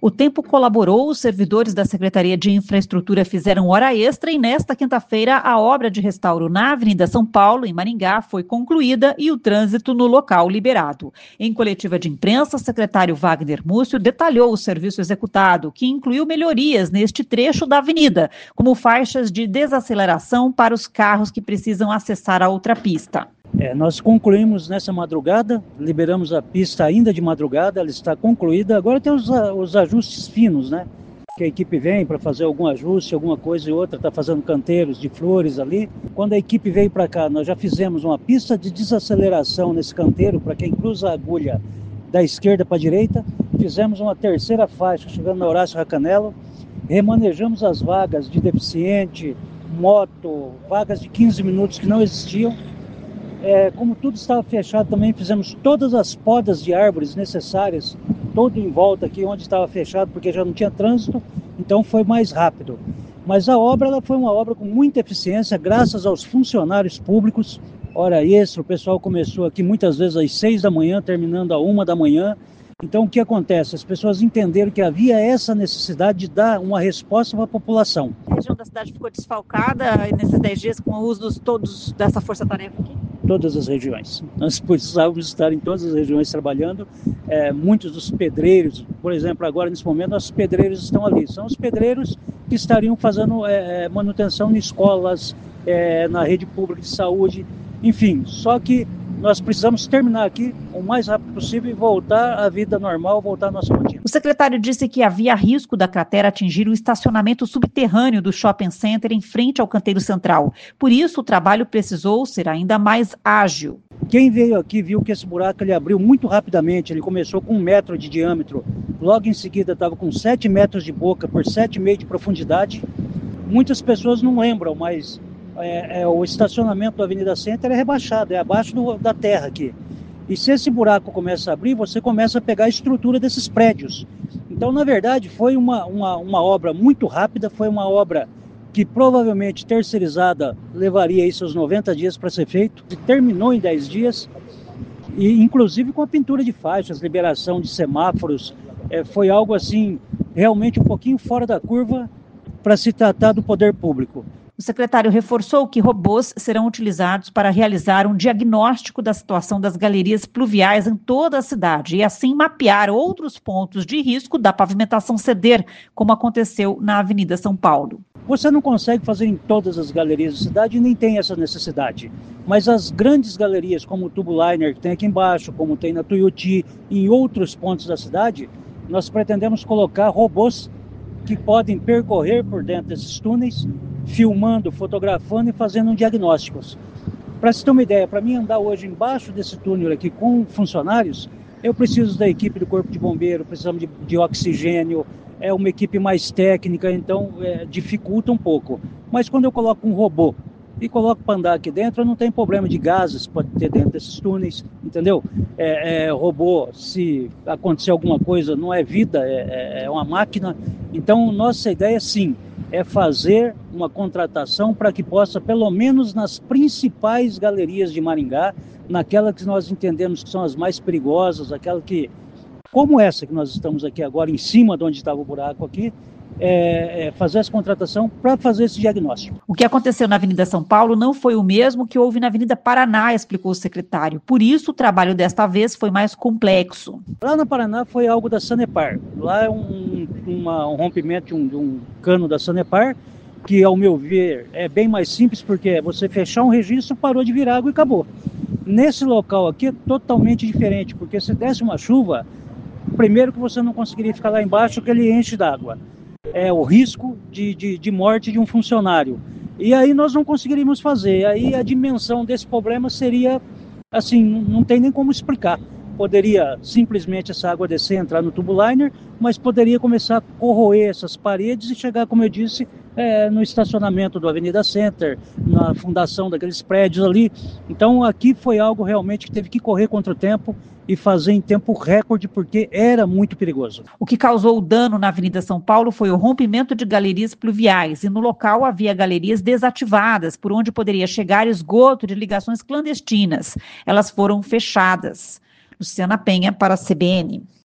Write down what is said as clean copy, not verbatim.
O tempo colaborou, os servidores da Secretaria de Infraestrutura fizeram hora extra e nesta quinta-feira a obra de restauro na Avenida São Paulo, em Maringá, foi concluída e o trânsito no local liberado. Em coletiva de imprensa, o secretário Wagner Múcio detalhou o serviço executado, que incluiu melhorias neste trecho da avenida, como faixas de desaceleração para os carros que precisam acessar a outra pista. Nós concluímos nessa madrugada, liberamos a pista ainda de madrugada, ela está concluída. Agora tem os ajustes finos, né? Que a equipe vem para fazer algum ajuste, alguma coisa e outra, está fazendo canteiros de flores ali. Quando a equipe veio para cá, nós já fizemos uma pista de desaceleração nesse canteiro para quem cruza a agulha da esquerda para a direita. Fizemos uma terceira faixa chegando na Horácio Racanello. Remanejamos as vagas de deficiente, moto, vagas de 15 minutos que não existiam. Como tudo estava fechado também, fizemos todas as podas de árvores necessárias, todo em volta aqui onde estava fechado, porque já não tinha trânsito, então foi mais rápido. Mas a obra ela foi uma obra com muita eficiência, graças aos funcionários públicos. Hora extra, o pessoal começou aqui muitas vezes às 6 da manhã, terminando às 1 da manhã. Então o que acontece? As pessoas entenderam que havia essa necessidade de dar uma resposta para a população. A região da cidade ficou desfalcada nesses 10 dias com o uso todos dessa força-tarefa aqui? Todas as regiões. Nós precisávamos estar em todas as regiões trabalhando. Muitos dos pedreiros, por exemplo, agora nesse momento, nossos pedreiros estão ali. São os pedreiros que estariam fazendo manutenção em escolas, na rede pública de saúde, enfim. Só que nós precisamos terminar aqui o mais rápido possível e voltar à vida normal, voltar à nossa rotina. O secretário disse que havia risco da cratera atingir o estacionamento subterrâneo do shopping center em frente ao canteiro central. Por isso, o trabalho precisou ser ainda mais ágil. Quem veio aqui viu que esse buraco ele abriu muito rapidamente. Ele começou com 1 metro de diâmetro. Logo em seguida estava com 7 metros de boca por 7,5 de profundidade. Muitas pessoas não lembram, mas o estacionamento da Avenida Center é rebaixado, é abaixo da terra aqui. E se esse buraco começa a abrir, você começa a pegar a estrutura desses prédios. Então, na verdade, foi uma obra muito rápida, foi uma obra que provavelmente terceirizada levaria aí seus 90 dias para ser feito. E terminou em 10 dias, e inclusive com a pintura de faixas, liberação de semáforos. Foi algo assim, realmente um pouquinho fora da curva para se tratar do poder público. O secretário reforçou que robôs serão utilizados para realizar um diagnóstico da situação das galerias pluviais em toda a cidade e assim mapear outros pontos de risco da pavimentação ceder, como aconteceu na Avenida São Paulo. Você não consegue fazer em todas as galerias da cidade e nem tem essa necessidade. Mas as grandes galerias, como o Tubuliner, que tem aqui embaixo, como tem na Tuiuti e em outros pontos da cidade, nós pretendemos colocar robôs que podem percorrer por dentro desses túneis, filmando, fotografando e fazendo diagnósticos. Para se ter uma ideia, para mim andar hoje embaixo desse túnel aqui com funcionários, eu preciso da equipe do Corpo de Bombeiro, precisamos de oxigênio, uma equipe mais técnica, então dificulta um pouco. Mas quando eu coloco um robô e coloco para andar aqui dentro, não tem problema de gases, pode ter dentro desses túneis, entendeu? Robô, se acontecer alguma coisa, não é vida, é uma máquina. Então, nossa ideia, sim, é fazer uma contratação para que possa, pelo menos nas principais galerias de Maringá, naquela que nós entendemos que são as mais perigosas, aquela que, como essa que nós estamos aqui agora, em cima de onde estava o buraco aqui, fazer essa contratação para fazer esse diagnóstico. O que aconteceu na Avenida São Paulo não foi o mesmo que houve na Avenida Paraná, explicou o secretário. Por isso, o trabalho desta vez foi mais complexo. Lá na Paraná foi algo da Sanepar. Lá é um rompimento de um cano da Sanepar, que, ao meu ver, é bem mais simples, porque é você fechar um registro, parou de vir água e acabou. Nesse local aqui é totalmente diferente, porque se desse uma chuva, primeiro que você não conseguiria ficar lá embaixo, que ele enche d'água. O risco de morte de um funcionário. E aí nós não conseguiríamos fazer. Aí a dimensão desse problema seria, assim, não tem nem como explicar. Poderia simplesmente essa água descer, entrar no Tubuliner, mas poderia começar a corroer essas paredes e chegar, como eu disse, no estacionamento do Avenida Center, na fundação daqueles prédios ali. Então aqui foi algo realmente que teve que correr contra o tempo e fazer em tempo recorde, porque era muito perigoso. O que causou o dano na Avenida São Paulo foi o rompimento de galerias pluviais e no local havia galerias desativadas, por onde poderia chegar esgoto de ligações clandestinas. Elas foram fechadas. Luciana Penha para a CBN.